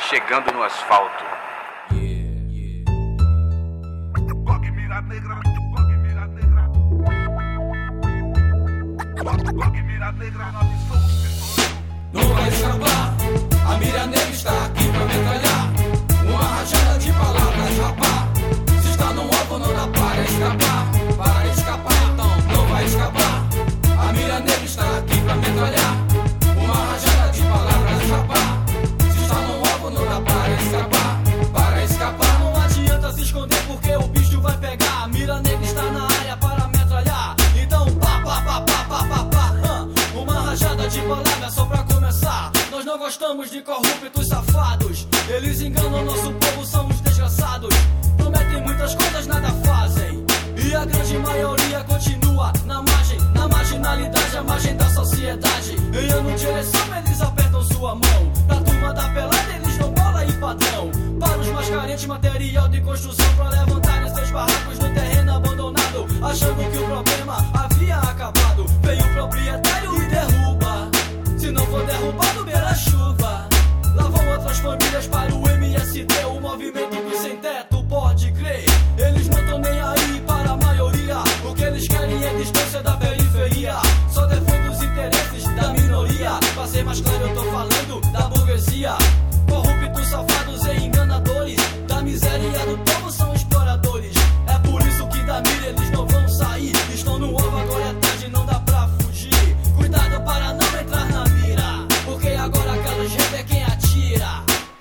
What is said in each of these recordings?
chegando no asfalto. Gog mira negra, Gog mira negra. Gog mira negra, nós somos pistoleiros. Não vai escapar, a mira negra está aqui pra metralhar. Uma rajada de palavras, rapá. Se está no alvo, não dá para escapar. Para escapar, então não vai escapar. A mira negra está aqui pra metralhar. Uma rajada de palavras, rapá. Se está no alvo, não dá para escapar. Para escapar, não adianta se esconder porque o bicho vai pegar. A mira negra está na área para metralhar. Então pá, pá, pá, pá, pá, pá, pá. Uma rajada de palavras só pra começar. Nós não gostamos de corruptos safados. Eles enganam nosso povo, são os desgraçados. Prometem muitas coisas, nada fazem. E a grande maioria continua na margem, na marginalidade, a margem da sociedade. Em ano de eleição eles apertam sua mão. Pra turma da pelada eles dão bola e padrão. Para os mais carentes, material de construção pra levantarem seus barracos no terreno abandonado, achando que o problema havia acabado. Vem o proprietário e derruba. Se não for derrubado, beira chuva. Lá vão outras famílias para o MST, o movimento dos sem teto, pode crer. Eles não estão nem aí para a maioria. O que eles querem é distância da periferia. Só defende os interesses da minoria. Pra ser mais claro, eu tô falando da burguesia. Corruptos, safados e enganadores. Da miséria do povo são exploradores. É por isso que da mira eles não vão sair. Estão no alvo, agora é tarde, não dá pra fugir. Cuidado para não entrar na mira, porque agora Carlos Rap é quem atira.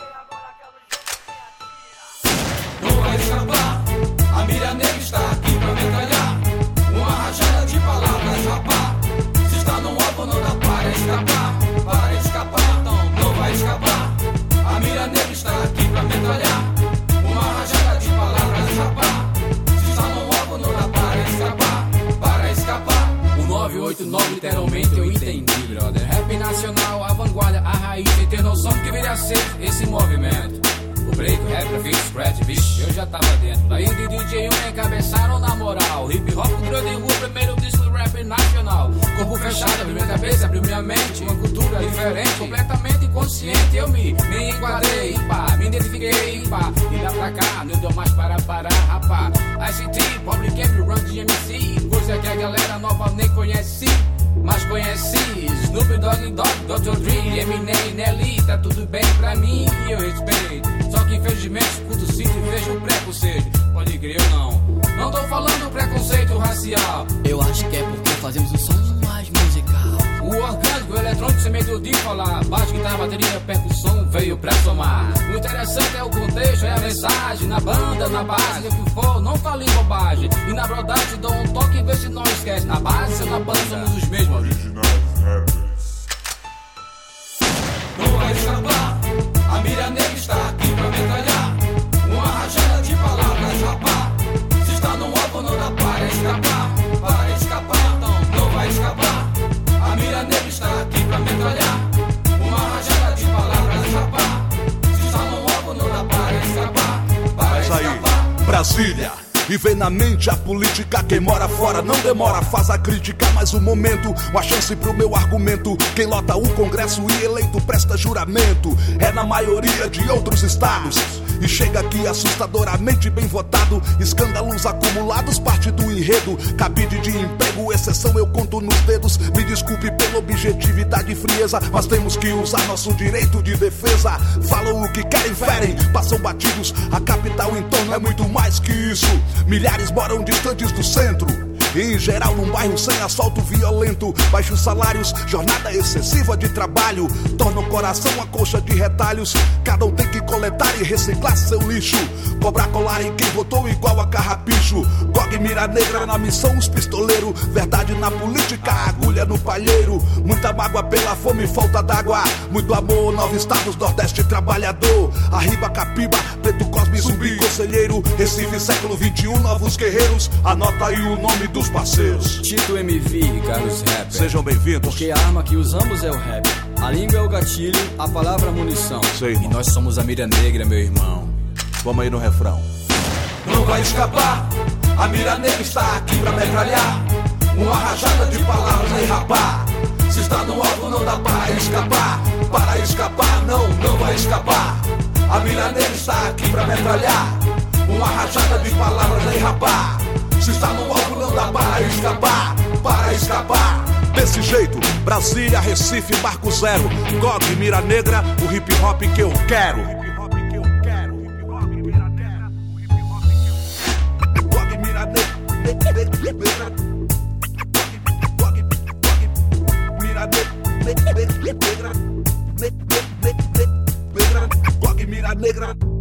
Não vai escapar, a mira negra está aqui pra metralhar. Uma rajada de palavras, rapá. Se está no alvo, não dá para escapar. Para escapar, então não vai escapar. A mira negra está aqui pra metralhar. Uma rajada de palavras, rapá. Se está no alvo, não dá para escapar. Para escapar. O 989 literalmente eu entendi, brother. Rap nacional, a vanguarda, a raiz. Sem ter noção do que viria a ser esse movimento. O break, o rap, o beat, scratch, vixe, eu já tava dentro. Daí de DJ 1 me encabeçaram na moral. Hip hop, drill de rua, primeiro disco rap nacional. Corpo fechado, abriu minha cabeça, abriu minha mente. Uma cultura diferente, completamente inconsciente. Eu me enquadrei, pá, me identifiquei, pá. E lá pra cá, não deu mais para parar, rapá. ICT, Public Enemy, Run DMC. Coisa que a galera nova nem conhece. Mas conheci Snoop Dogg, Dr. Dre, Eminem, Nelly. Tá tudo bem pra mim e eu respeito. Só que infelizmente escuto sim e vejo preconceito. Pode crer ou não? Não tô falando preconceito racial. Eu acho que é porque fazemos um som mais musical. O orgânico, o eletrônico, sem medo de falar. Baixo, guitarra, bateria, percussão, veio pra somar. O interessante é o contexto, é a mensagem. Na banda, na base, o que for, não fale bobagem. E na brodagem, dou um toque e vê se não esquece. Na base, na banda, somos os mesmos. Não vai escapar, a mira negra está aqui pra metralhar. Uma rajada de palavras, rapá. Se está no alvo, não dá para escapar. Para escapar, então não vai escapar. A mira negra está aqui pra metralhar. Uma rajada de palavras, rapá. Se está no alvo, não dá para escapar. Para escapar. Brasília. E vem na mente a política, quem mora fora não demora, faz a crítica, mas o momento, uma chance pro meu argumento. Quem lota o Congresso e eleito presta juramento, é na maioria de outros estados. E chega aqui assustadoramente bem votado. Escândalos acumulados, parte do enredo. Cabide de emprego, exceção eu conto nos dedos. Me desculpe pela objetividade e frieza, mas temos que usar nosso direito de defesa. Falam o que querem, ferem, passam batidos. A capital em torno é muito mais que isso. Milhares moram distantes do centro. Em geral num bairro sem asfalto violento. Baixos salários, jornada excessiva de trabalho torna o coração uma coxa de retalhos. Cada um tem que coletar e reciclar seu lixo. Cobrar colar em quem votou igual a carrapicho. Gog mira negra na missão, os pistoleiros. Verdade na política, agulha no palheiro. Muita mágoa pela fome e falta d'água. Muito amor, 9 estados, Nordeste trabalhador. Arriba, Capiba, Preto, Cosme, Zumbi, Conselheiro. Recife, século 21, novos guerreiros. Anota aí o nome dos parceiros. Tito MV e Carlos Rapper. Sejam bem-vindos. Porque a arma que usamos é o rap. A língua é o gatilho, a palavra é a munição. Sei, e nós somos a mira negra, meu irmão. Vamos aí no refrão. Não vai escapar, a mira negra está aqui pra metralhar. Uma rajada de palavras aí, rapá. Se está no alvo não dá para escapar. Para escapar, não vai escapar. mira negra está aqui pra metralhar. Uma rajada de palavras nem rapar. Se está no alvo não dá para escapar. Para escapar. Desse jeito, Brasília, Recife, Marco Zero. GOG, mira negra, o hip hop que eu quero. GOG, mira negra. GOG, mira negra.